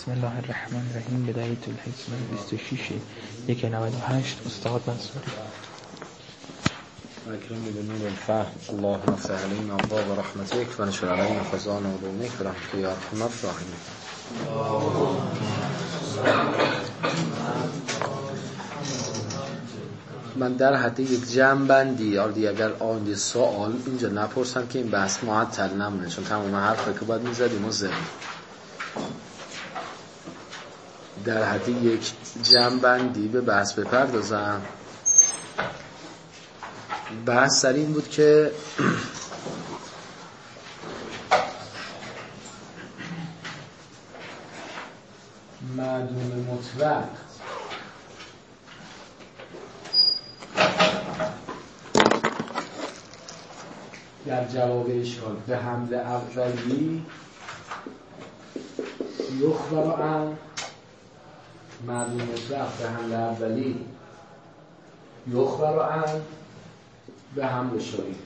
بسم الله الرحمن الرحیم. بدایت الحکمه 26/198 استاد منصوری. اکرم بدون الفهم. اللهم افتح علينا ابواب رحمتك وانشر علينا خزائن علومك برحمتك یا ارحم الراحمین. من در حد یک جمع بندی اگر آن سوال اینجا نپرسم که این بحث معطل نمونه، چون تمام حرفی که باید میزدیم و زدیم. در حد یک جمع بندی به بحث بپردازم. بحث سر این بود که معدوم مطلق در جواب اشکال به حمل اولی یخبر عن معدوم مطلق به حمل اولی یخبر عن به حمل شایی.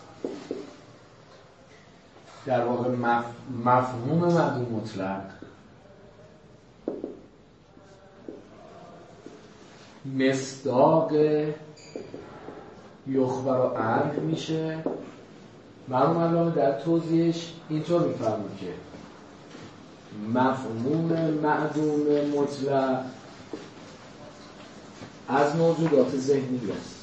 در واقع مفهوم معدوم مطلق مصداق یخبر عنه میشه. مرحوم علامه در توضیحش اینطور میفرمود که مفهوم معدوم مطلق از موجودات ذهنی است.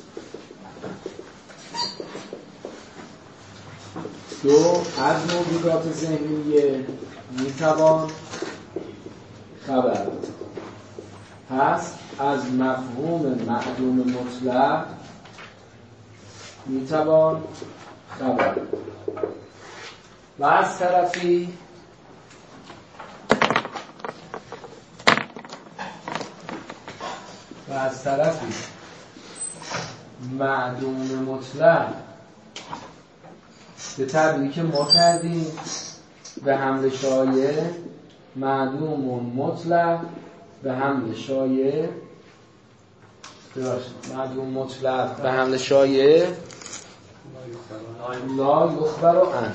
دو، از موجودات ذهنی میتوان خبر داد. پس از مفهوم معدوم مطلق میتوان خبر داد. و از طرفی معدوم مطلق به تعبیری که ما کردیم به حمل شایع، معدوم مطلق به حمل شایع، معدوم مطلق به حمل شایع لا یخبر عنه،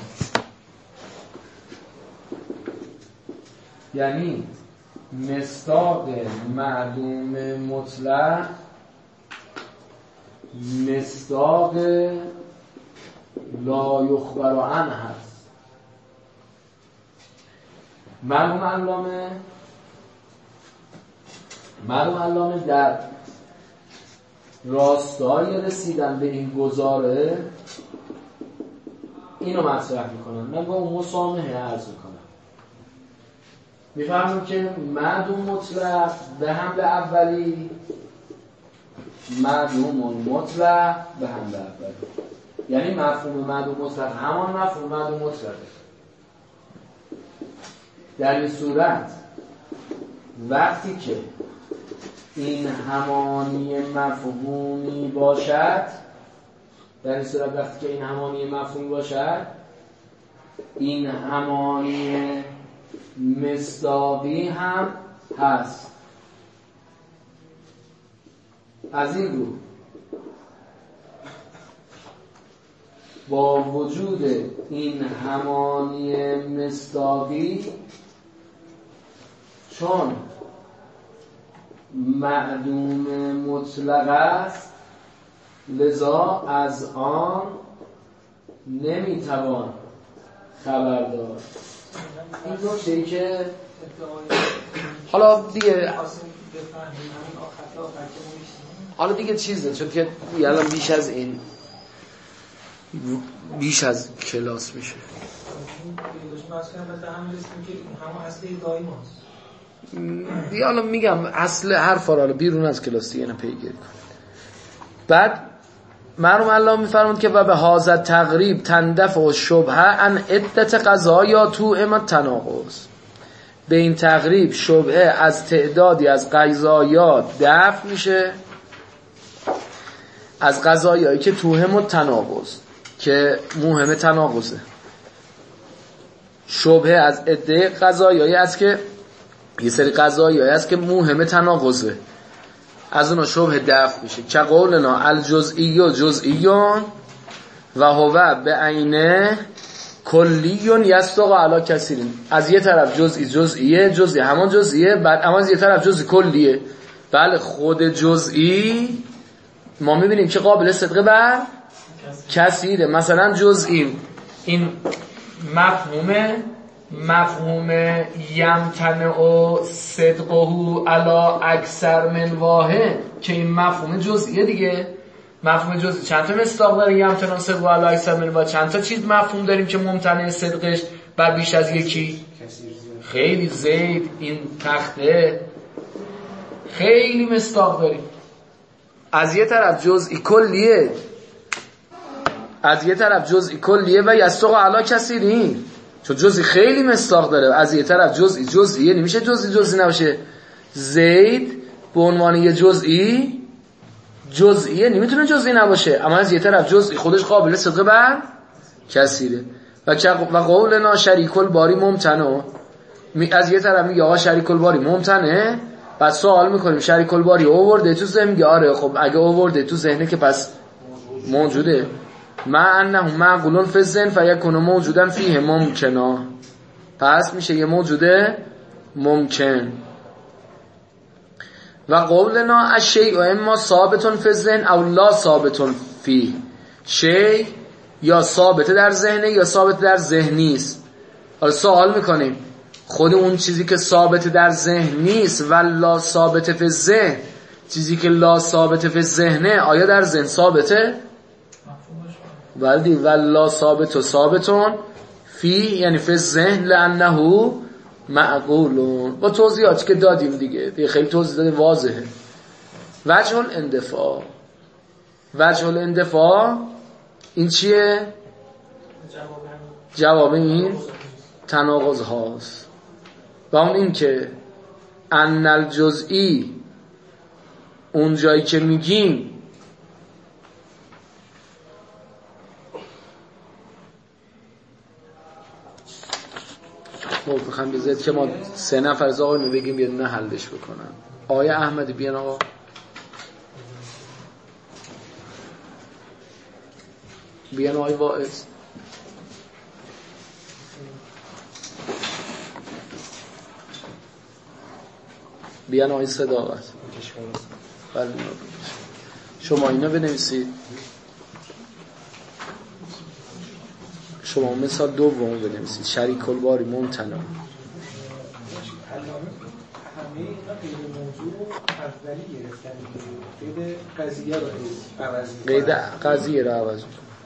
یعنی مصداق معدوم مطلق مصداق لا یخبر عنه هست. مرحوم علامه در راستای رسیدن به این گزاره اینو مطرح میکنن. من با اون مسامحه عرض میکنم. میفهمم که معدوم مطلق به حمل اولی، معدوم مطلق به حمل اولی، یعنی مفهوم معدوم مطلق همان مفهوم معدوم مطلقه. در این صورت وقتی که این همانی مفهومی باشد، این همانی مصداقی هم هست. از این رو با وجود این همانی مصداقی، چون معدوم مطلق است، لذا از آن نمیتوان خبر داد. این نکته‌ای که حالا دیگه چیزه، چون که الان بیش از کلاس میشه. دیگه حالا میگم اصل حرفا رو بیرون از کلاس دیگه پیگیری کن. بعد مرحوم الله میفرمود که و به هذا تقریب تندفع و شبهه ان عدت قضایا توهم تناقض. به این تقریب شبهه از تعدادی از قضایا دفع میشه، از قضایایی که توهم تناقض، که موهم تناقضه. شبهه از عده قضایایی است که یه سری قضایایی است که موهم تناقضه، از اونها شبه دفع میشه. که قولنا الجزئی جزئی و هو به عینه کلیون یصدق علی کثیرین. از یه طرف جزئی همان جزئیه، بعد اما از یه طرف جزئی کلیه. بله خود جزئی ما میبینیم که قابل صدق بر کثیره. مثلا جزئی این مفهوم یمتنع صدقه علی اکثر من واحد که این مفهوم جزئیه دیگه. مفهوم جزئی چند تا مصداق داره؟ یمتنع صدقه علی اکثر من واحد. چند تا چیز مفهوم داریم که ممتنع صدقش بر بیش از یکی؟ خیلی. زید، این تخته، خیلی مصداق داریم. از یه طرف جزئی کلیه و یصدق علی کثیرین، چون جزئی خیلی مصداق داره. از یه طرف جزئیه نمیشه جزئی نباشه. زید به عنوان یه جزئیه نمیتونه جزئی نباشه، اما از یه طرف جزئی خودش قابل صدق بر کثیره. و قولنا شریک الباری ممتنع. از یه طرف میگه آقا شریک الباری ممتنعه، بعد سوال میکنیم شریک الباری آورده تو ذهن؟ میگه آره. خب اگه آورده تو ذهنه که پس موجوده. ما انه معقولون فی الذهن فیکون موجودن فیه ممکنا، پس میشه یه موجوده ممکن. و قولنا الشیء اما ثابتون فی الذهن او لا ثابتون فیه. شیء یا ثابته در ذهنه یا ثابت در ذهن نیست. حالا سوال میکنیم خود اون چیزی که ثابت در ذهن نیست و لا ثابت فی الذهن، چیزی که لا ثابت فی الذهنه، آیا در ذهن ثابته؟ ولی ولا ثابت و ثابتون فی یعنی فی الذهن لانه معقولون. با توضیحاتی که دادیم دیگه خیلی توضیح داده واضحه. وجه الاندفاع این چیه؟ جواب این تناقض هاست. و اون این که ان الجزئی، اون جایی که میگیم میخوام بذارید که ما 3 نفر از آقایونو بگیم بیاد نه حلش بکنن. آقای احمدی بیان آقا. بیان آقای واعظ. بیان آقای صداقت. بله شما اینا بنویسید. شما مثال دوم بنویسید. شریک الباری ممتنع. همه غیر موضوع اولی گرفتن، قید قضیه رو عوض قید قضیه رو عوض.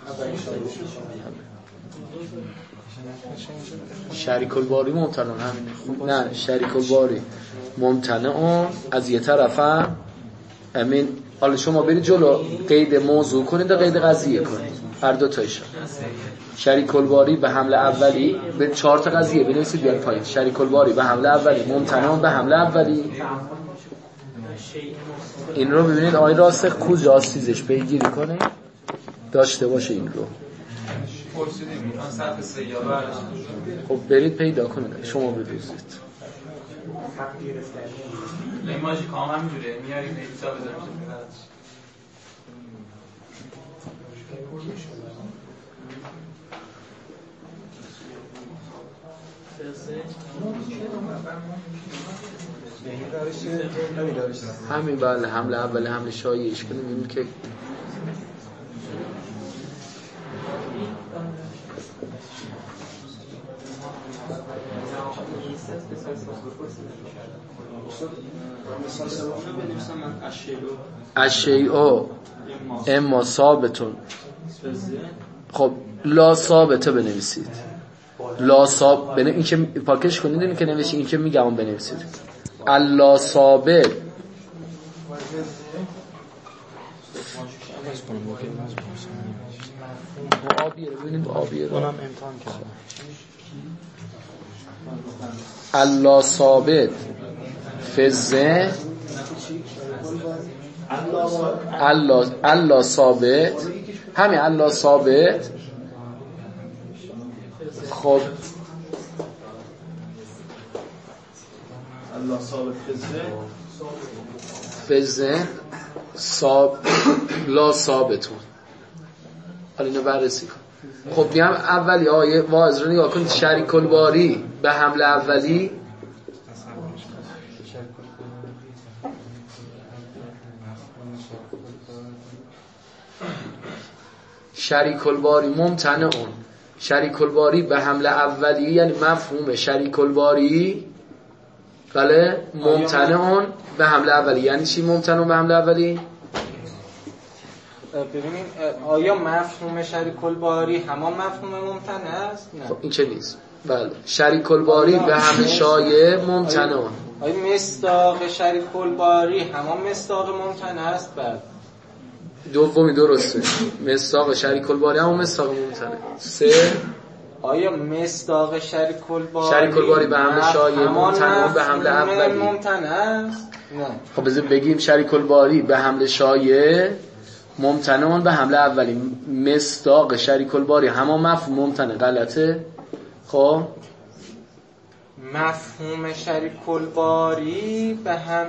شریک الباری ممتنع همینه. نه شریک الباری ممتنع از یه طرف هم امین. حالا شما برید جلو قید موضوع کنید و قید قضیه کنید، هر دو تایشون. شریک الباری به حمله اولی به 4 تا قضیه بنویسید بیان پایین. شریک الباری به حمله اولی ممتنع به حمله اولی. این رو ببینید آقای راسخ کجاست چیزش پیگیری کنه داشته باشه این رو. خب برید پیدا کنید. شما بدوزید. ایماژی کام همینجوره میاریم حساب بزنیم. همین بله حمله اول حمله شایعش کنیم این که الشیء اما ثابتون. خب لا ثابته بنویسید. لا ثابت این که پاکش کنید این که نوشید این که میگم بنویسید. الا ثابت آبیه ببینید آبیه رو اونم امتحان کردم. الا ثابت فزه الا ثابت همین الا ثابت. خب الله ثابت فزه لا ثابتون. حالا اینو بررسی کن. خب میگم اولی آیه واعظ رو نگاه کنید. شریک الباری به حمله اولی شریک الباری ممتنع اون. شریک الباری به حمله اولی یعنی مفهوم شریک الباری بله ممتنع اون به حمله اولی. یعنی چی ممتنع به حمله اولی؟ ببینیم آیا مفهوم شریک الباری همان مفهوم ممتنع است؟ نه. خب این چه نیست. بله شریک الباری به حمله شایع ممتنع اون. آیا مصداق شریک الباری همان مصداق ممتنع است؟ بله. دومی درسته. مصداق شریک الباری هم مصداق ممتنع. سه آیا مصداق شریک الباری به حمله شایع ممتنع به حمله اولی ممتنع است؟ نه. خب بذار بگیم شریک الباری به حمله شایع ممتنع به حمله اولی. مصداق شریک الباری همان مفهوم ممتنع. غلطه. خب مفهوم شریک الباری به هم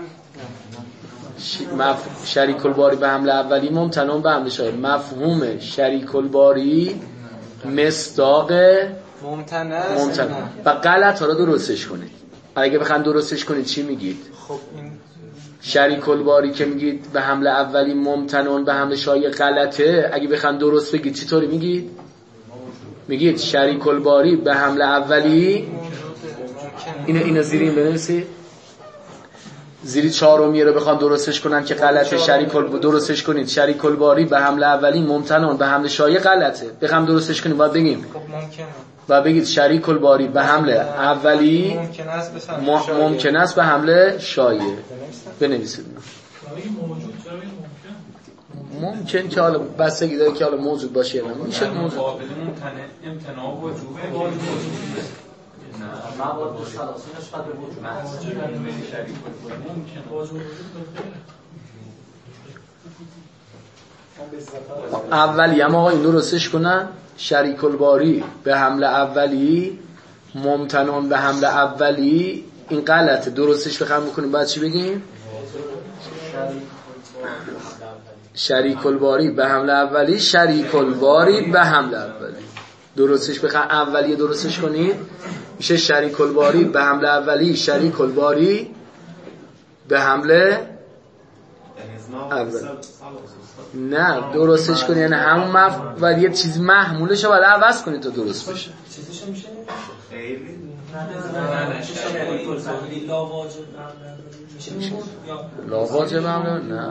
شریک الباری به حمله اولی ممتنع به حمله شایع. مفهوم شریک الباری مصداق ممتنع و غلط ها رو درستش کنید. اگه بخواید درستش کنید چی میگید؟ خب این شریک الباری که میگید به حمله اولی ممتنع به حمله شایع غلطه. اگه بخواید درست بگید چطوری میگید؟ میگید شریک الباری به حمله اولی اینو زیر این بنویسید. زیری چهارمی رو بخوام درستش کنن که غلطه شریک الباری درستش کنید. شریک الباری به حمله اولی ممتنع به حمله شایع غلطه. بخوام درستش کنیم باید بگیم و بگید شریک الباری به حمله اولی ممکن است به حمله شایع. بنویسید. ممکن که حالا بستگی داره که حالا موجود باشه یا نه. میشه موجود امتناع وجوبه مواد ثلاثی نسبت به وجود اولی هم آقا این درستش کنن. شریک الباری به حمله اولی ممتنع به حمله اولی این غلطه. درستش بخوام بکنیم بعد چی بگیم؟ شریک الباری به حمله اولی شریک الباری به حمله اولی. درستش بخوام اولی درستش کنید میشه شریک الباری به حمله اولی شریک الباری به حمله اولی. نه درستش کنید یعنی همون و یه چیز محمولش رو باید عوض کنید تا درست بشه. چیزش میشه خیلی لاواجب هم نه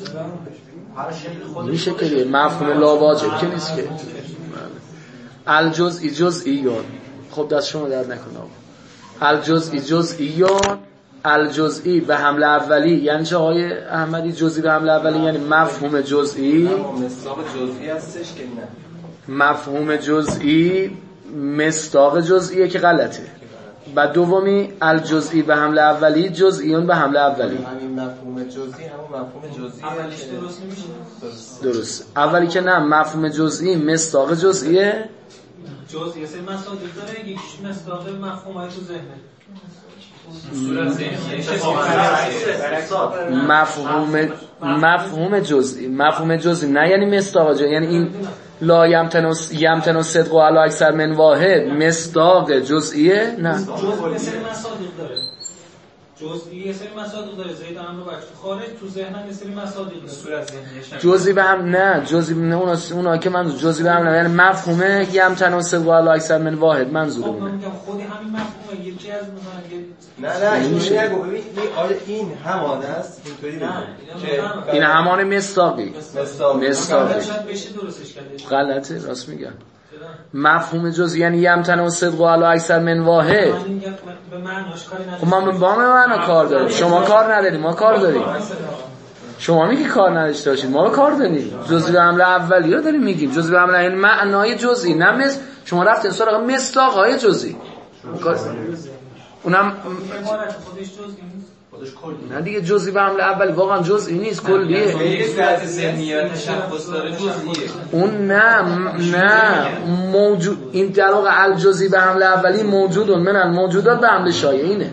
میشه که مفهوم لاواجب که نیست که. الجزئی جزئیون. خب دست شما درد نکنه. الجزئی جزئیون. الجزئی به حمله اولی یعنی چه آقای احمدی؟ جزئی به حمله اولی یعنی مفهوم جزئی. مصداق جزئی هستش که نه. مفهوم جزئی مصداق جزئیه که غلطه. بعد دومی الجزئی به حمله اولی جزئیون به حمله اولی. همین مفهوم جزئی همون مفهوم جزئی اولیش درست نمیشه. درست. اولی که نه مفهوم جزئی مصداق جزئیه. جزئی سه مصادیق داره. یکیش مصداق مفهومای تو ذهنه. مفهوم جزئی نه یعنی مصداق جزئی. یعنی این لا یمتن صدق علی اکثر من واحد مصداق جزئیه. نه جزئی سه مصادیق داره. جزئی یه سری مصادیق داره. زید امر وقت خارج تو ذهنم یه سری مصادیق داره. صورت ذهنیش جزئی به هم نه. جزئی نه اونا که من جزئی به هم نه یعنی مفهومه یمتن صدق علی اکثر من واحد منظورم. من میگم خودی همین مفهومه یکی از نه اینجوری نگو. ببین آیا این همان است اینطوری بگو. این همان مصداقی. مصداقی بشه درستش کرده. غلطه. راست میگم. مفهوم جزئی یعنی یمتن صدق علی اکثر من واحد. به معناش کاری نداره. خب من با معنا کار دارم. شما کار ندارید ما کار داریم. شما میگی کار نداشته باشید ما کار داریم. جزئی به حمله اولی رو داریم میگیم. جزئی به حمله یعنی معنای جزئی نه شما رفتین سراغ مصداق‌های جزئی. اونم خودش جزئی خودش کلی. نه دیگه جزئی به حمله اولی واقعا جزئی نیست کلیه. یه صورت ذهنیت تشخص داره جزئیه. اون نه موجود این در واقع الجزئی به حمله اولی موجودون من الموجودات به حمله شایع اینه.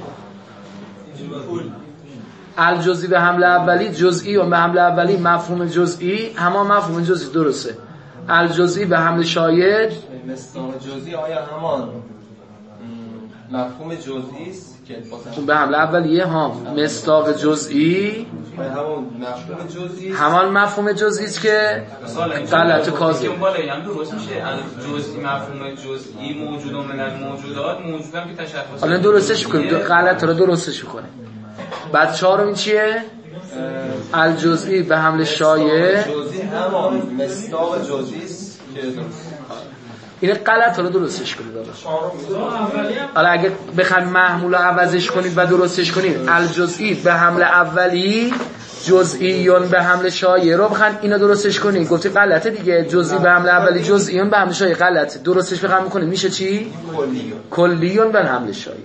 الجزئی به حمله اولی جزئی و به حمله اولی مفهوم جزئی همان مفهوم جزئی درسته. الجزئی به حمله شایع مصداق جزئی آیا همان مفهوم جزئی است که اون به حمله اولیه ها مصداق جزئی همون مفهوم جزئی همان مفهوم جزئی است که غلط کاذب که بالا هم درست میشه جزئی مفهوم جزئی موجود من الموجودات موجودم که تشخص حالا درستش می‌کنیم غلط رو درستش می‌کنیم بعد چهارم چیه الجزئی به حمل شایع جزئی همان مصداق جزئی است که این غلط رو درستش کنید حالا اگه بخواید محمول رو عوضش کنید و درستش کنید الجزئی به حمل اولی جزئیون به حمل شایع رو بخواید اینو درستش کنید گفتی غلطه دیگه جزئی به حمل اولی جزئیون به حمل شایع غلطه درستش بخواید میکنید میشه چی کلیون به حمل شایع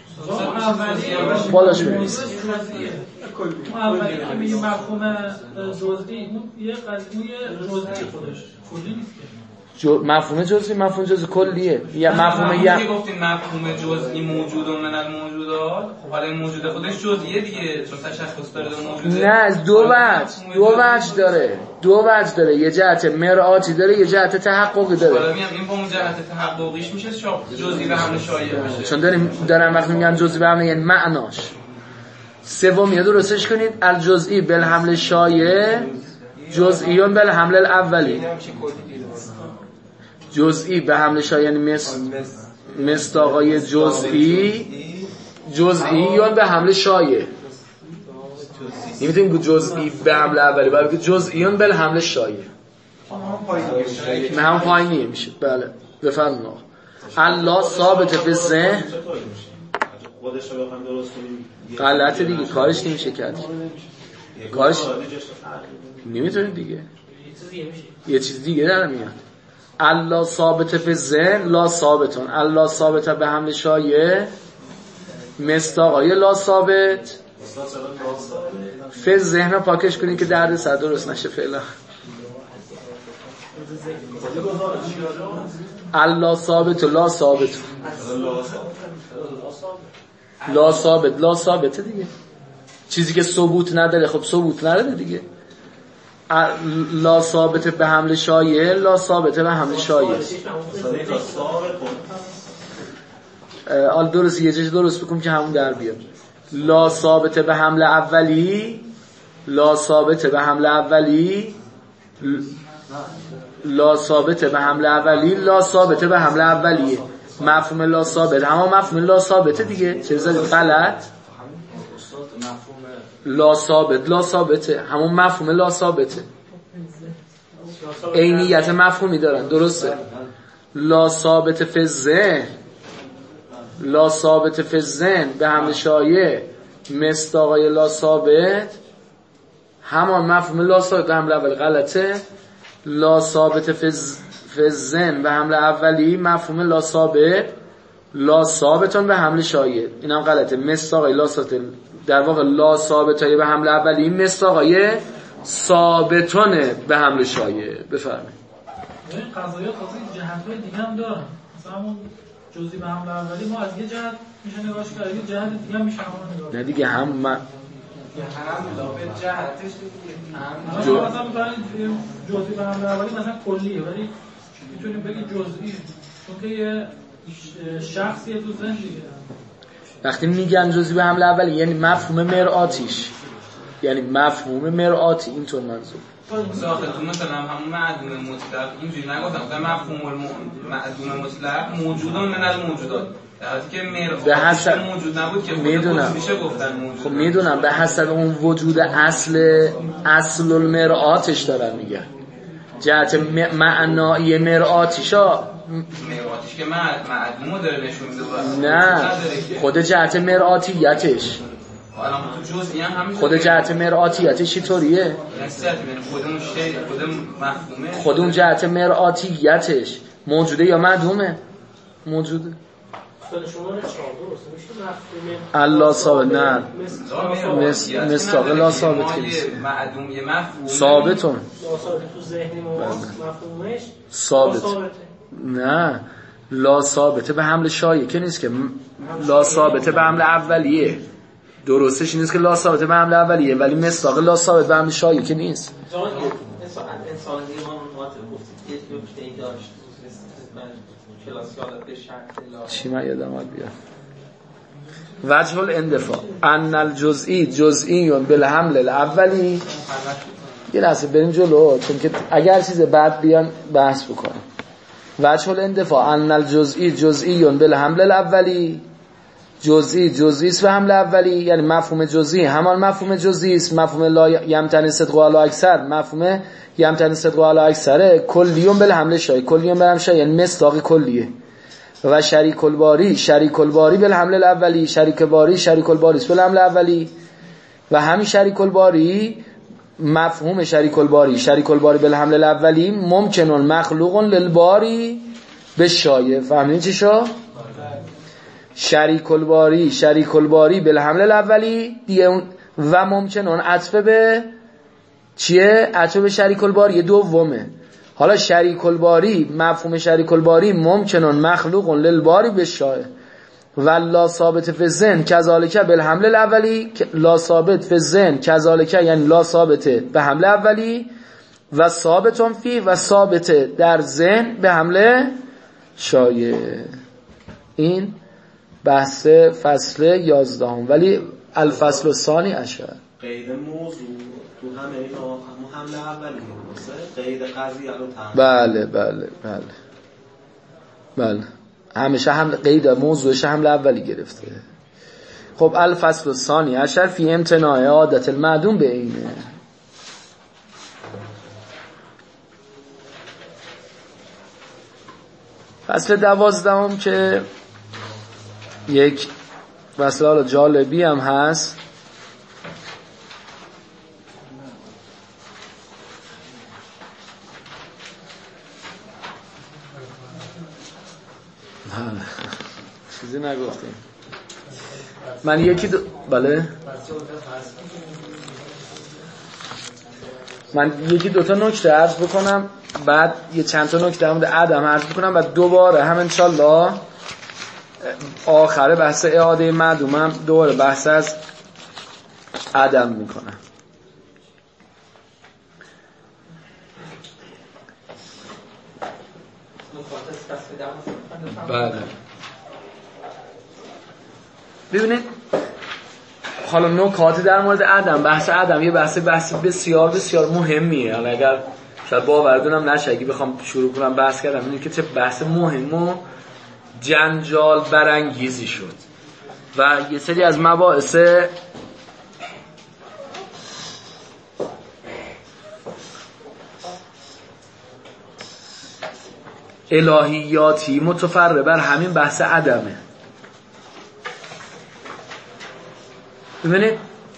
بالاش بنویسید اولی که میگه مفهوم جزئی اون یه قضیه جزئی خودش کلی نیست که مفهوم جزئی کلیه یا مفهوم یا گفتین مفهوم جزئی موجود من الموجودات خب حالا این موجود خودش جزئیه دیگه چون تشخص داره موجوده نه دو وجه داره یه جهت مرآتی داره یه جهت تحققی داره حالا میگم این با اون جهت تحققیش میشه جزئی به حمل شایع بشه چون دارم وقتی میگن جزئی به حمل یعنی معناش سومیه درستش کنید الجزئی بالحمل شایع جزئیون بالحمل الاولی جزئی به حمل شایع یعنی مصداقای جزئیون به حمل شایع نمیتونیم که جزئی به حمل اولی بلکه جزئیون به حمل شایع هم پایینیه میشه بله بفرمایید الله ثابت فی ذهن خودش رو بخوام درست کنیم غلطه دیگه کارش نمیشه کرد کارش نمیتونید دیگه یه چیز دیگه در میاد الله ثابت فی ذهن لا ثابتون الله ثابت به حمل شایع مصداقای لا ثابت فی ذهن رو پاکش کنید که درد سر درست نشه فعلا الله ثابت و لا ثابت لا ثابته دیگه چیزی که ثبوت نداره خب ثبوت نداره دیگه لا ثابت به حمل شایع لا ثابت به حمل شایع درست یه چیز درست بکنم که همون در بیاد لا ثابت به حمل اولی لا ثابت به حمل اولی لا ثابت به حمل اولی لا ثابت به حمل اولیه مفهوم لا ثابت همون مفهوم لا ثابته دیگه چه زدید غلط لا ثابته همون مفهوم لا ثابته عینیت مفهومی دارن درسته لا ثابت فی الذهن به حمل شایع مصداقای لا ثابت همان مفهوم لا ثابت به حمل اولی غلطه لا ثابت فی الذهن به حمل اولی مفهوم لا ثابتون به حمل شایع اینم غلطه مصداقای لا ثابت در واقع لا ثابتای به حمل اولی مصداقای ثابتون به حمل شایع بفرمایید این قضايا خاصی جهت‌های دیگه هم دارن مثلا همون جزئی به حمل اولی ما از یه جهت میشه نگاهش کرد یه جهت دیگه هم میشه همون نگاه نه دیگه هم به جهتش دیگه مثلا جزئی به حمل اولی مثلا کلیه ولی میتونیم بگیم جزئی چون که یه شخصیه تو ذهن دیگه وقتی میگن جزئی به حمل اولی یعنی مفهوم مرآتیش یعنی مفهوم مرآتی اینطور منظور ساختتون مثلا همون معدوم مطلق اینجوری نگفتم مثلا مفهوم معدوم مطلق موجودان من الموجودات در حالی که به حسب موجود نبود که میدونم میشه گفتن موجود خب میدونم به حسب اون وجود اصل المرآتش دارن میگن جهت معنایی مرآتیشا مرآتیش که معدومو داره نشون میده نه خود جهت مرآتیتش خود جهت مرآتیتش چطوریه؟ خود اون جهت مرآتیتش موجوده یا معدومه؟ موجوده الله ثابت نه مصداق لا ثابت که نیست ثابتون ثابت نه لا ثابته به حمل شایع که نیست که لا ثابته به حمل اولیه درستش نیست که لا ثابته به حمل اولیه ولی مصداق لا ثابت به حمل شایع که نیست انسان دیگه ما مطلب گفتید یه نکته ای داشت کلاس یادت به شرط چی من یادم بیاد وجه الاندفاع ان الجزئی جزئی بالحمل الاولی. یه لحظه بریم جلو چون که اگر چیز بعد بیان بحث بکنم. وجه الاندفاع ان الجزئی جزئی بالحمل الاولی. جزئی است به حمل اولی، یعنی مفهوم جزئی همان مفهوم جزئی است. مفهوم لا یمتنی صدق علی اکثر مفهوم یمتنی صدق علی اکثر کلیون بالحمل شای. کلیون بالحمل شای یعنی مصداق کلیه. و شریک الباری بالحمل الاولی. شریک الباری است بالحمل اولی. و همین شریک الباری مفهوم شریک الباری بالحمل الاولی ممکنون مخلوق للباری بالشایع. فهمیدین چی شو؟ شریک الباری بالحمل الاولی دیگه. و ممکنون عطف به چیه؟ عطف به شریک الباری دومه. حالا شریک الباری مفهوم شریک الباری ممکنون مخلوق للباری بالشایع. و لا ثابت فی الذهن کذالک بالحمل الاولی. لا ثابت فی الذهن کذالک یعنی لا ثابت به حمل اولی. و ثابتون فی و ثابت در ذهن به حمل شایع. این بحث فصل 11 ولی الفصل الثانی عشر قید موضوع تو همه اینا همون حمل اولی درسته؟ قید قضیه رو تمام. بله همیشه هم قید موضوعش حمل اولی گرفته. خب الفصل الثانی عشر فی امتناع عادت المعدوم به اینه. فصل 12 که یک فصل جالبی هم هست. چیزی نگفتیم. من یکی دوتا نکته عرض بکنم، بعد یه چند تا نکته در مورد عدم عرض بکنم و دوباره هم انشالله آخره بحث اعاده معدومم دوباره بحث از عدم میکنم. بله ببینید حالا نکاتی در مورد عدم، بحث عدم یه بحث بسیار بسیار مهمیه. حالا اگر شاید باوردونم نشه اگه بخوام شروع کنم بحث کردم اینه که چه بحث مهم و جنجال برانگیزی شد و یه سری از مباحث الهیاتی متفرع بر همین بحث عدمه. ببینید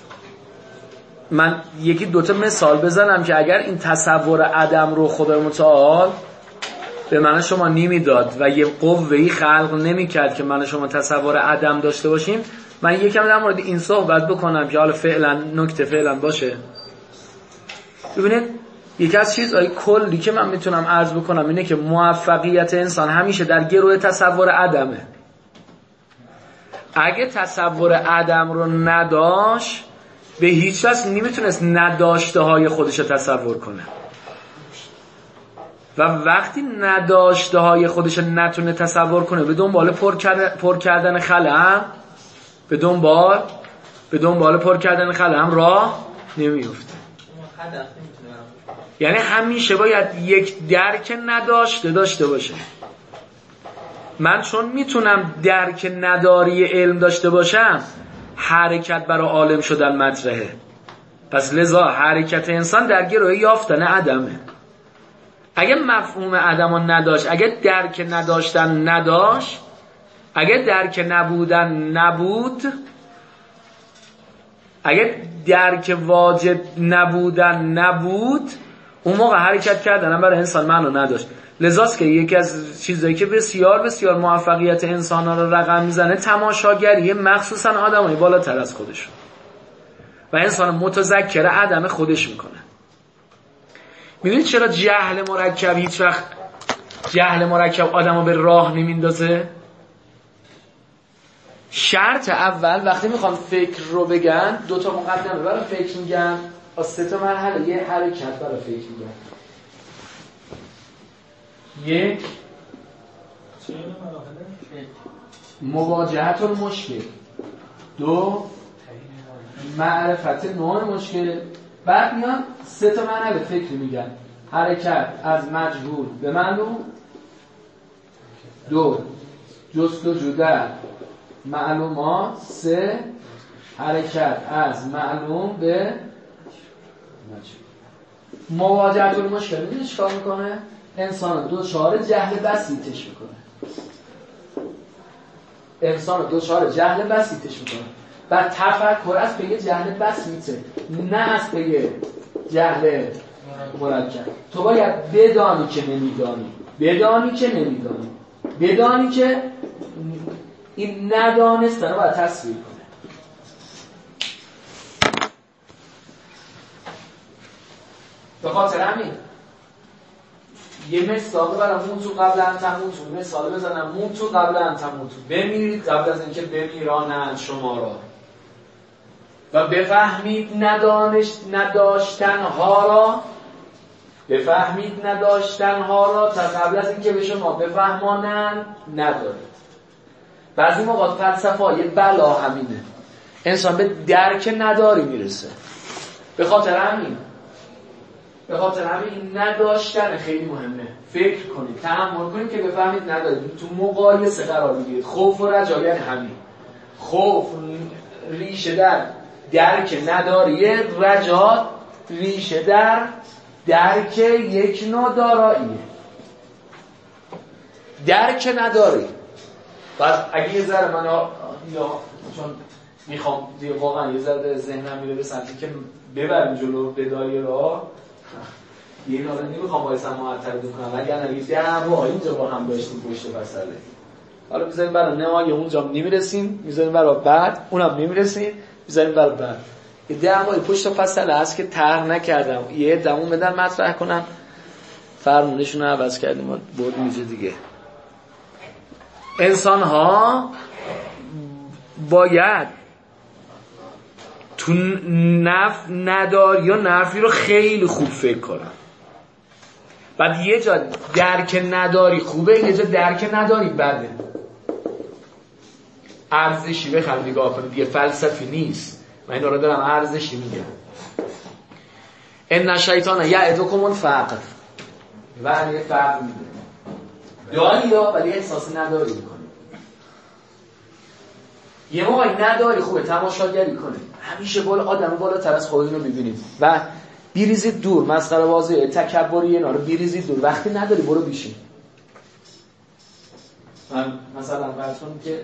من یکی دوتا مثال بزنم که اگر این تصور عدم رو خدای متعال به من شما نمیداد و یه قوه‌ای خلق نمی‌کرد که من شما تصور عدم داشته باشیم، من یکم در مورد این صحبت بکنم که حالا فعلا نکته فعلا باشه. ببینید یکی از چیزهای کلی که من میتونم عرض بکنم اینه که موفقیت انسان همیشه در گروه تصور عدمه. اگه تصور عدم رو نداشت به هیچ وجه نمیتونست نداشته های خودش رو تصور کنه و وقتی نداشته های خودش رو نتونه تصور کنه به دنبال پر کردن خلأ به دنبال پر کردن خلأ راه نمیفته. یعنی همیشه باید یک درک نداشته داشته باشه. من چون میتونم درک نداری علم داشته باشم حرکت برای عالم شدن مطرحه. پس لذا حرکت انسان در گروه یافتن عدمه. اگه مفهوم عدم رو نداشت، اگه درک نداشتن نداشت، اگه درک نبودن نبود، اگه درک واجب نبودن نبود، اون موقع حرکت کردن برای انسان معنی نداشت. لذاست که یکی از چیزایی که بسیار بسیار موفقیت انسان‌ها رو رقم میزنه تماشاگریه، مخصوصا آدمای بالاتر از خودشون و انسان متذکر عدم خودش میکنه. میدونید چرا جهل مرکب هیچ وقت آدمو به راه نمیندازه؟ شرط اول وقتی میخوام فکر رو بگن دو تا مقدمه برای فکر میگن، از سه تا مرحله یه حرکت برای فکر میگن. یک مواجهت المشکل، 2 معرفت نوع مشکل. بعد میان 3 تا معنی فکری میگن: حرکت از مجهول به معلوم، 2 جستجو در معلومات، 3 حرکت از معلوم به مجهول. مواجهت المشکل میدونی چیکار میکنه؟ انسان دچار جهل بسیطش میکنه. و تفکر از پی جهل بسیطه، نه از پی جهل مرکب. تو باید بدانی که نمیدانی، بدانی که این ندانستن رو باید تصویر کنه. به خاطر همین یه مثال برای موتو قبل ان تموتو، مثال بزنم: موتو قبل ان تموتو، بمیرید قبل از اینکه بمیرانند شما را، و بفهمید نداشتنها را تا قبل از اینکه به شما بفهمانند ندارید. بعضی موقع فلسفه‌های بلا همینه، انسان به درک نداری میرسه. به خاطر همین نداشتن خیلی مهمه. فکر کنید، تأمل کنید که بفهمید ندارید. تو مقایسه قرار بگیرید. خوف و رجا یعنی همین. خوف ریشه در درک نداریه، رجا ریشه در درک یک نوع داراییه. درک نداری. بعد اگه یه ذره من یا چون میخوام دیگه واقعا یه ذره ذهنم میره به سمتی که ببریم جلو بدایه را، یه نوع نمیخوام باید معطل کنم، اگر نگید دعوا اینجا با هم داشتیم پشت مسئله. حالا میذاریم برای نهایی اونجا نمیرسیم، میذاریم برای بعد اونم نمیرسیم، میذاریم برای بعد. یه دعوای پشت فصله هست که طرح نکردم، یه دمون بدن مطرح کنم، فرمونشون رو عوض کردیم ما بردیم اینجا دیگه. انسان ها باید تو نداری یا نفی رو خیلی خوب فکر کنن. بعد یه جا درک نداری خوبه، یه جا درک نداری بده. ارزشی بخوام نگاه کنید، دیگه فلسفی نیست، من این رو دارم ارزشی میگم. ان شیطان یعدکم الفقر، و یه فقر میده داری یا ولی احساس نداری میکنی. یه موقعی نداری خوبه تماشاگری کنید، همیشه بالا آدم بالاتر از خودتون رو ببینید و بیریزید دور. مسخره بازی تکبری اینا رو بیریزید دور. وقتی نداری برو بیشین. من مثلا براتون که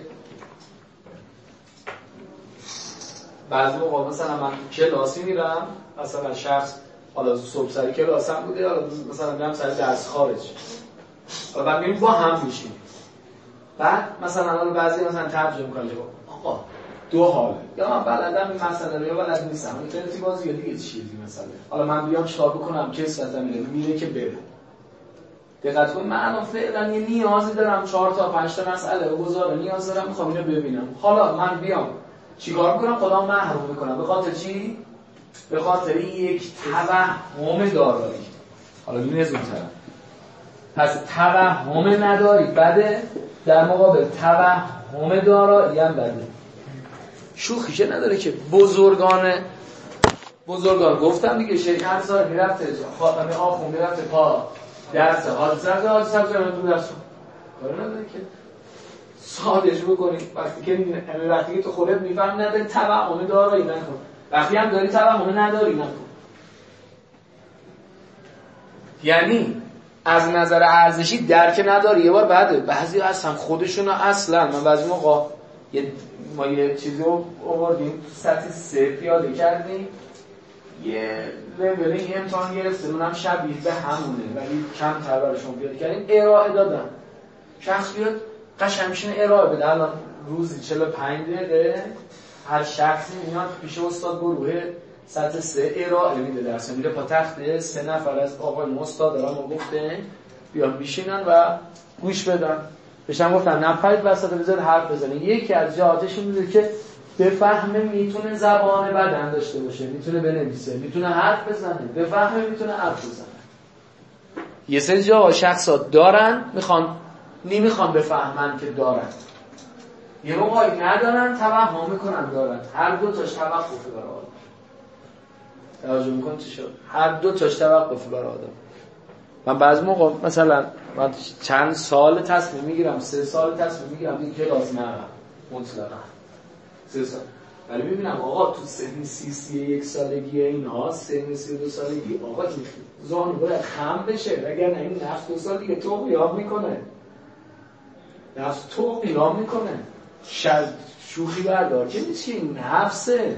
بعضی موقع مثلا من کلاسی میرم، مثلا شخص حالا صبح سری کلاسم بوده، حالا مثلا میرم سر درس خارج، حالا بعد میریم با هم میشیم. بعد مثلا حالا بعضی مثلا ترجمه میکنه آقا دو حاله، یا من بلدم این مسئله رو یا بلد نیستم، اینترنتی بازی یا دیگه چیزی مثلا. حالا من بیام چیکار بکنم که استفاده میره که بره. دقت کن، من الان فعلا یه نیازی دارم 4 تا 5 تا مسئله رو گذارم، نیاز دارم میخوام اینو ببینم. حالا من بیام چیکار میکنم؟ خودم محروم میکنم. به خاطر چی؟ به خاطر یک توهم دارایی. حالا این از اون طرف. پس توهم نداری بده، در مقابل توهم دارایی هم بده. شوخیشه نداره که بزرگان گفتم دیگه، شیخ انصاری میرفته خاتمه آخون میرفته پا درس حادثه رو درس کاری نداره که سادش بکنی. وقتی که تو خودت میفهمی نداری توهم دارایی نکن، وقتی هم داری توهم نداری نکن. یعنی از نظر ارزشی درک نداری. یه بار بعده بعضی هستن خودشون اصلا، من بعضی موقع ما یه چیزی رو آوردیم سطح 3 پیاده کردیم، یه لول این امتحان گرفته اونم شبیه به همونه ولی کم تر براشون پیاده کردیم، ارائه دادم. شخص بیاد قشنگ میشینه ارائه بده. الان روزی 45 دقیقه هر شخصی میاد پیش استاد گروه سطح 3 ارائه میده درس، میره پا تخت 3 نفر از آقای استاد دارن و گفته بیان میشینن و گوش بدن. بهشم گفتن نپرید وسط بذار حرف بزنه. یکی از جهاتش این بوده که بفهمه میتونه زبان بدن داشته باشه، میتونه بنویسه، میتونه حرف بزنه، بفهمه میتونه حرف بزنه. یه سری جاها شخصا دارن میخوان نمیخوان بفهمن که دارن. یه موقعی ندارن توهم میکنن دارن. هر دو تاش توقفه برای آدم. توجه میکنی چی شد؟ هر دو تاش توقفه برای آدم. من بعضی موقع مثلا من چند سال تصمیم میگیرم 3 سال تصمیم میگیرم این کلاس نرم مطلقا 3 سال، ولی میبینم آقا تو سن 31 سالگی اینها سن 32 سالگی آقا زانو باید خم بشه، وگرنه این نفس 2 سال دیگه تو قیام میکنه، نفس تو قیام میکنه. شوخی بردار که نیچی نفسه،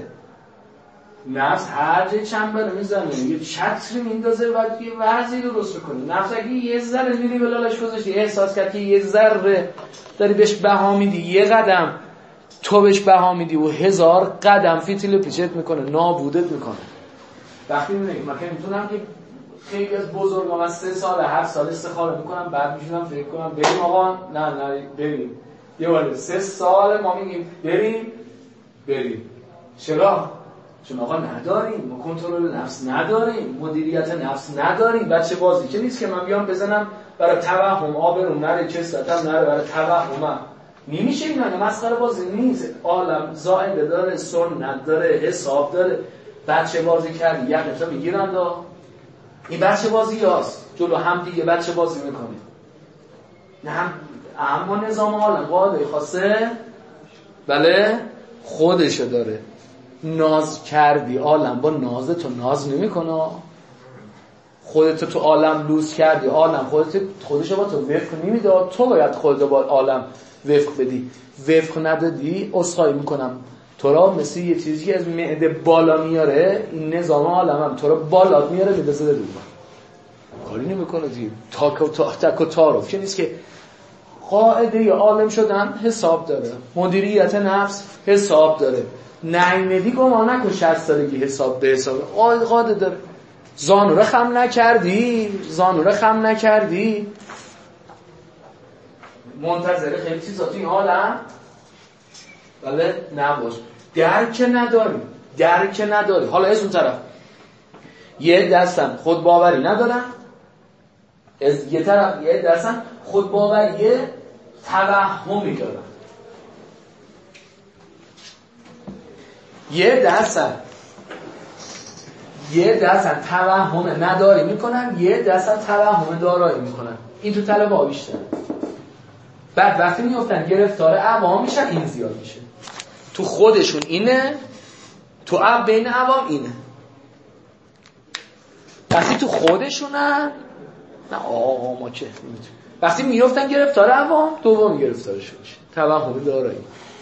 نفس هر جای چند بره میزنه یه چتری میندازه و یه وضعی رو درست کنه. نفس اگه یه ذره میری بلالش گذاشتی احساس کرد که یه ذره داری بهش بها میدی، یه قدم تو بهش بها میدی و 1000 قدم فیتیل پیچت میکنه، نابودت میکنه. وقتی میبینی من که میتونم که خیلی از بزرگان از 3 سال 7 سال استخاره میکنم بعد میشونم فکر کنم بریم آقا نه بریم یه بار 3 سال ما میگیم بریم چرا؟ چون آقا نداریم، ما کنترل نفس نداریم، مدیریت نفس نداریم. بچه بازی که نیست که من بیام بزنم برای توهم آبرون نره کسلتم نره برای توهمم نمیشه. اینا مسخره بازی نیست. عالم زائده داره، سنت داره، حساب داره. بچه بازی کردی یقیتا میگیرند این بچه بازی هاست جلو هم دیگه بچه بازی میکنه. نه اما نظام عالم قاعده خواسته بله خودشو داره. ناز کردی عالم با ناز تو ناز نمیکنه. خودت تو عالم لوس کردی عالم خودشو با تو وفق نمیده. تو باید خودت با عالم وفق بدی. وفق ندادی عذرخواهی میکنم تو را مثل یه چیزی که از معده بالا میاره این نظام عالم هم تو را بالات میاره میدازه در روبا کاری نمیکنه دیگه. تک و تعارف که نیست که قاعده عالم شدن حساب داره، مدیریت نفس حساب داره. نعیمدی گمان نکن 60 سالگی حساب به حساب قاعده داره. زانو رو خم نکردی منتظر خیلی چیزا تو این عالم بله نباش. درک نداری. حالا از اون طرف یه دستن خود باوری ندارن، از یه طرف یه دستن خود باوری توهمی دارن. یه دستن توهم نداری میکنن، یه دستن توهم دارایی میکنن. این تو طلب ها بیشتر. بعد وقتی میفتن گرفتار عوام میشن این زیاد میشه. تو خودشون اینه، تو بین عوام اینه. وقتی تو خودشونن نه آقا ما که نمیتونیم. وقتی میفتن گرفتار عوام دوم گرفتارشون میشه. توهم دارایی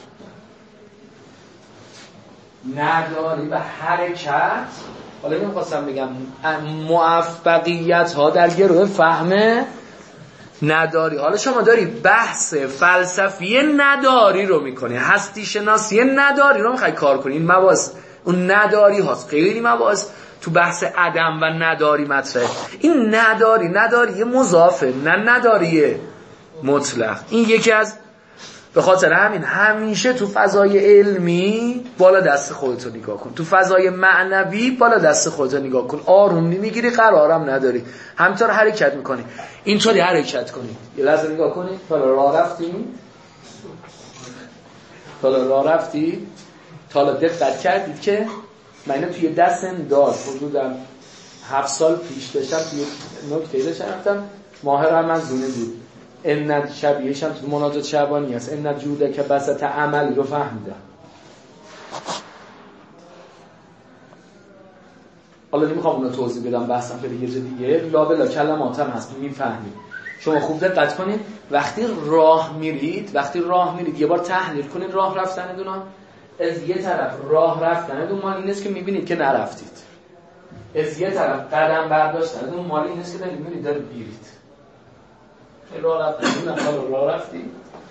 نداری و حرکت. حالا نمیخواستم بگم موفقیت ها در گروه فهمه نداری. حالا شما داری بحث فلسفی نداری رو میکنی، هستی شناسی نداری رو میخوای کار کنی. این مباحث اون نداری هاست. خیلی مباحث تو بحث عدم و نداری مطرحه. این نداری مضافه، نه نداری مطلق. این یکی از به خاطر همین همیشه تو فضای علمی بالا دست خودتو نگاه کن، تو فضای معنوی بالا دست خودتو نگاه کن. آروم نمیگیری، قرارم نداری، همینطور حرکت میکنی. اینطوری حرکت کنی. یه لحظه نگاه کنی. تا راه رفتی تا دقت کردید که من اینو توی دستم داد حدوداً 7 سال پیش داشتم توی نکته داشتم ماه رمضان بود. ان شبیهش هم تو مناجات شعبانی هست. ان جوده که بسط عملی رو فهمیدم. حالا نمیخوام اونو توضیح بدم، بحثم که یه جا دیگه لا بلا کلمات هم هست میفهمید. شما خوب دقت کنید وقتی راه میرید یه بار تحلیل کنید راه رفتنتون. از یه طرف راه رفتنتون مال این نیست که میبینید که نرفتید. از یه طرف قدم برداشتنتون مال این نیست که دارید میبینید دارید بیرید. راه رفتی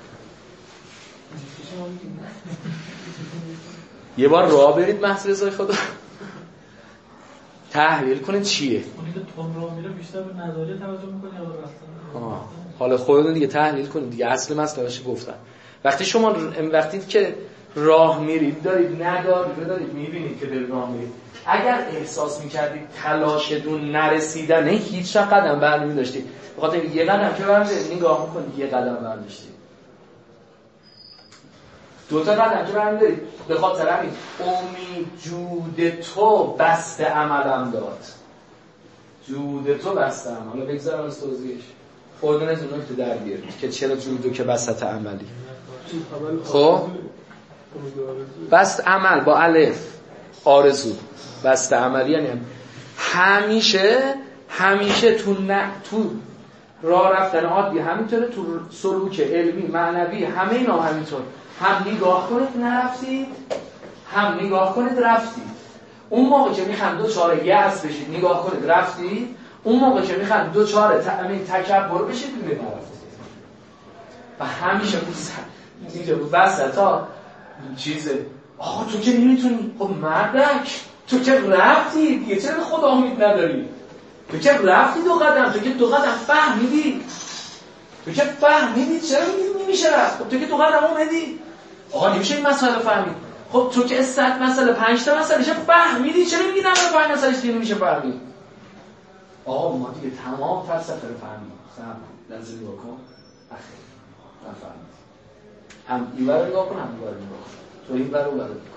یه بار راه برید محض رضای خدا تحلیل کنید چیه. اونی که تون راه میره بیشتر به نداری توجه میکنه یا رفتن. حالا خودتون دیگه تحلیل کنید دیگه. اصل مسئلهش گفتن وقتی که راه میرید دارید ندارید میبینید که دارید راه میرید. اگر احساس میکردید تلاشتون نرسیدنه هیچ را قدم برمی داشتید. بخاطر یه قدم که برمیدارید نگاه میکنید یه قدم برداشتید، دوتا قدم که برمیدارید. به خاطر همین امید جود تو بسته عملم داد. جود تو بسته عمل. حالا بگذارم از توضیحش خوردن از اونو که در بیارید که چرا جودو که بسته عملی. خب بست عمل با الف آرزو، بست عملی یعنی همیشه تو راه رفتن عادی همینطوره، تو سلوک علمی معنوی همه اینا همینطور. هم نگاه کنید نرفتید، هم نگاه کنید رفتید. اون موقع که میخوام دوچاره یأس بشید نگاه کنید رفتید، اون موقع که میخوام دوچاره تکبر بشید نرفتید. و همیشه اینجا وسطا چیزه آقا تو که نمیتونی. خب مردک تو که رفتی دیگه، چرا خدا امید نداری؟ تو که رفتی دو قدم، تو که دو قدم فهمیدی، تو که فهمیدی چرا نمیشه رفت؟ خب تو که دو قدم اومدی آقا نمیشه این مسئله فهمید. خب تو که 100 مسئله 5 تا مسئله چه فهمیدی، چرا میگی 95 مسئله دیگه نمیشه فهمید؟ آقا ما دیگه تمام فلسفه رو فهمیدیم. لازم نگاه کن اخیر نفهمید. هم اینور رو نگاه کن هم اینور رو نگاه کن. تو این ور رو نگاه کن.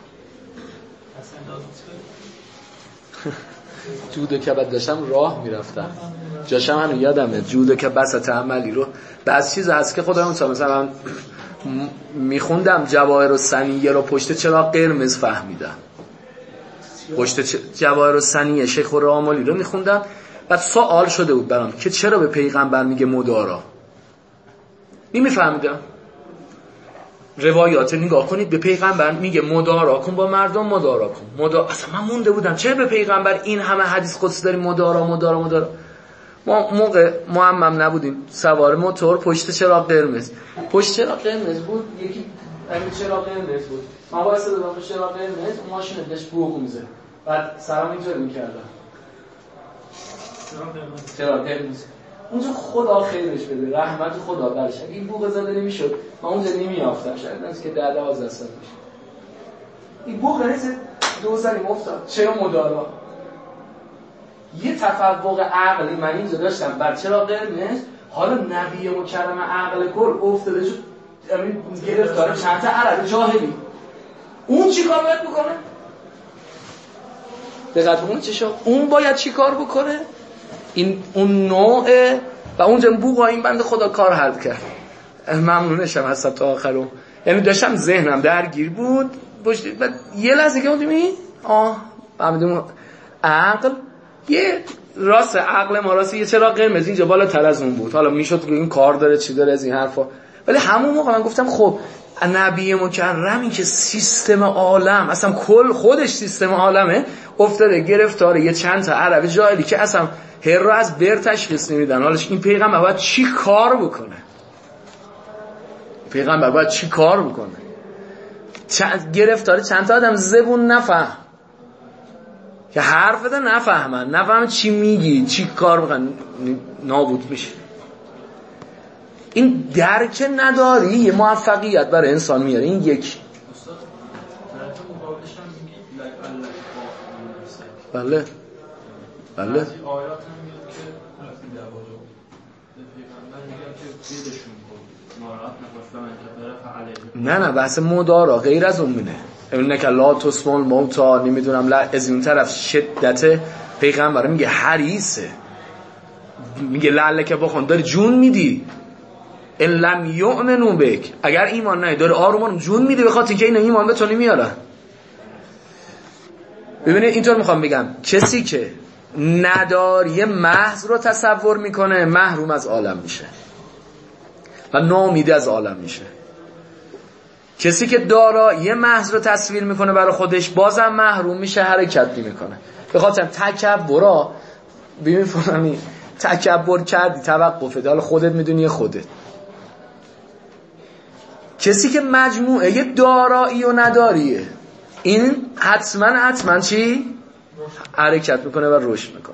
جودو که بعد داشتم راه میرفتم جاشم هنو یادمه جودو که بسط عملی رو بعض چیز هست که خودم مثلا میخوندم جواهر الثانیه رو پشت چراغ قرمز فهمیدم. پشت جواهر الثانیه شیخ الراملی رو میخوندم بعد سوال شده بود برام که چرا به پیغمبر میگه مدارا. نمیفهمیدم. روایات نگاه کنید به پیغمبر میگه مدارا کن با مردم، مدارا کن اصلا من مونده بودم چرا به پیغمبر این همه حدیث قدسی داریم مدارا. ما موقع معمم نبودیم سوار موتور پشت چراغ قرمز بود، یکی همین چراغ قرمز بود، من واسه دادم پشت چراغ قرمز، اون ماشین داشت بوق میزه، بعد سلام اینجوری میکردم چراغ قرمز اونجا خدا خیرش بده، رحمت خدا برش. اگه این بوق زده نمیشد من اونجا نمیافتم، شاید نمیشه که 10-12 سال میشه این بوق رسید دوزنی افتاد. چرا مدارا؟ یه تفوق عقلی من اینجا داشتم بر چرا قرمز، حالا نبی مکرم عقل کل افتاده شد گرفت داره چند تا عرب جاهلی، اون چی کار باید بکنه؟ دقیقا اون چی شد؟ اون باید چی کار بکنه؟ این اون نوعه و اونجا بوقا این بنده خدا کار حل کرد. ممنونشم هستم تا آخرم. یعنی داشتم ذهنم درگیر بود و یه لحظه که بودیم فهمیدم عقل یه راست عقل ما راست یه چرا قرمز اینجا بالاتر از اون بود. حالا میشد این کار داره چی داره از این حرفا، ولی همون موقع من گفتم خب نبی مکرمی که سیستم عالم اصلا کل خودش سیستم عالمه افتاده گرفتار یه چند تا عرب جاهلی که اصلا هر رو از بر تشخیص نمیدن. حالا این پیغمبر باید چی کار بکنه؟ پیغمبر باید چی کار بکنه؟ گرفتار چند تا آدم زبون نفهم که حرف ده نفهم چی میگی چی کار بکن، نابود میشه. این درک نداری یه موفقیت برای انسان میاره. این یک بله نه بحث مدارا غیر از اون مینه. اینکه لا تسمل موتا نمیدونم لا از این طرف شدت پیغمبر میگه حریصه، میگه لعله که بخون داری جون میدی ان لم یؤمنوا بک، اگر ایمان نه داره آروم جون میده به خاطر اینکه اینا ایمان به تو نمیارن. ببینید اینطور میخوام بگم کسی که نداری محض رو تصور میکنه محروم از عالم میشه و ناامید از عالم میشه. کسی که دارایی محض رو تصویر میکنه برای خودش بازم محروم میشه، حرکت نمیکنه. به خاطر تکبرا ببین فهمی تکبر کردی توقفه، حالا خودت میدونی خودت. کسی که مجموعه یه دارایی و نداریه این حتما چی؟ حرکت میکنه و رشد میکنه.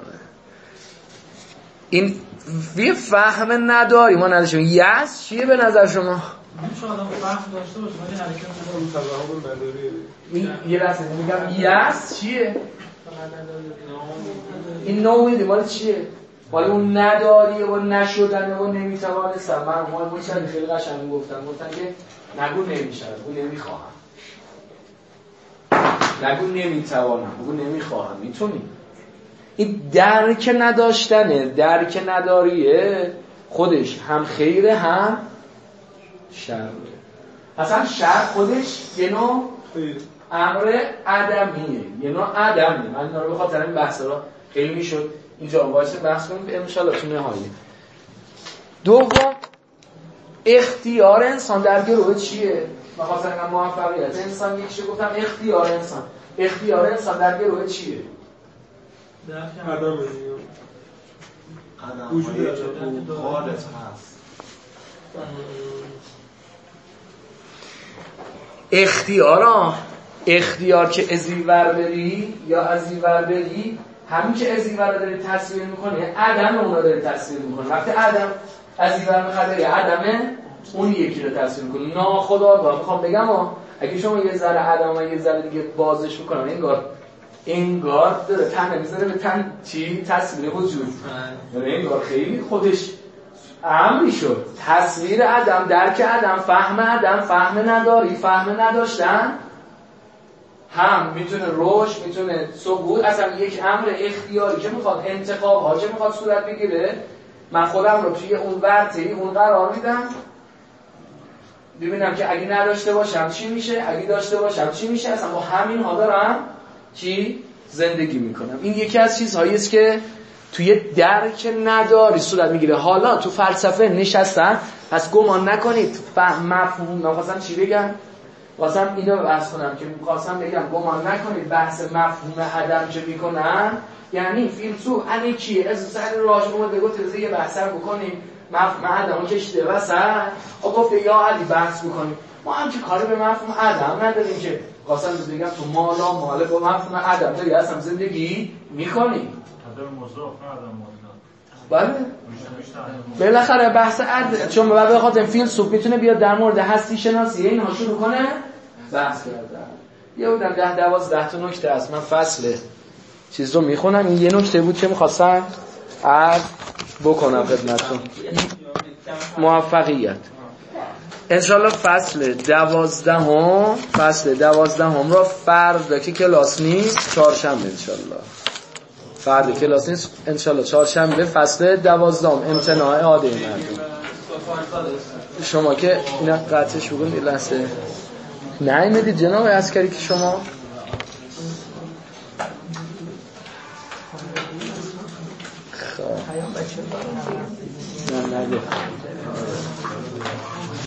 این یه فهم نداری ما نداشتیم. یأس چیه به نظر شما؟ میشه آدم فهم داشته باشه ولی حرکت اون تظاهر نداری. یه لحظه میگم یس چیه؟ این نوعی مال چیه؟ مال اون نداریه و نشدنه و نمیتوانستم. من مال چند خیلی قشنگ گفتن که نگو نمیشم، بگو نمیخواهم. نگو نمیتوانم، بگو نمیخواهم. میتونی. این درک نداشتنه، درک نداریه خودش هم خیره هم شر. اصلا شر خودش یه نوع امر عدمیه، یه نوع عدمیه. من اینا رو به خاطر این بحث را خیلی میشد اینجا واسه بحث کنیم ان شاءالله تو نهایت. دوم اختیار انسان در گروه چیه؟ مثلا موفقیت انسان یکیشو گفتم اختیار انسان در گروه چیه؟ عدم وجود خالص هست. اختیار که ازیور بری یا ازیور بری، همین که ازیور رو داری تصویر میکنی عدم اون رو داری تصویر میکنی. وقتی عدم ازیور میخواد یا عدمه اون یکی رو تصویر میکنی. ناخودآگاه میخوام بگم اگه شما یه ذره عدم و یه ذره دیگه بازش میکنم انگار داره تن میذاره به تن چی؟ تصویر وجود. انگار خیلی خودش امری شد. تصویر عدم، درک عدم، فهم نداری، فهم نداشتن هم میتونه رشد، میتونه سقوط. اصلا یک امر اختیاری که میخواد انتخاب ها که میخواد صورت بگیره، من خودم رو توی اون ورطه‌ای اون قرار میدم ببینم که اگه نداشته باشم چی میشه، اگه داشته باشم چی میشه. اصلا با همین ها دارم چی زندگی میکنم. این یکی از چیزهایی است که توی درک نداری صورت میگیره. حالا تو فلسفه نشستن، پس گمان نکنید مفهوم نخواستم چی بگم، خواستم اینو بحث کنم که خواستم بگم گمان نکنید بحث مفهوم عدم که میکنن یعنی فیلسوف انیکیه از سر راجع اومده گفت یه بحث بکنیم مفهوم عدم کشیده وسط گفته یا علی بحث بکنیم. ما هم که کاری به مفهوم عدم نداریم که خواستم بگم تو مالا ماله با مفهوم عدم داری اصلا زندگی میکنی. بله بالاخره بحث عدم چون به خاطر فیلسوف میتونه بیاد در مورد هستی شناسی اینها شروع کنه بحث کردن. یه بودم 10-12 تا نکته است. من فصل چیز رو میخونم. این یه نکته بود که میخواستم عرض بکنم خدمتتون. موفقیت انشالله فصل 12 را فردا که کلاس نیست چهارشنبه انشالله فردا کلاس نیست انشالله چهارشنبه فصل 12 امتناع عاده مردم. شما که اینا قطعش بگن یه لحظه نایمدید جناب عسکری که شما نه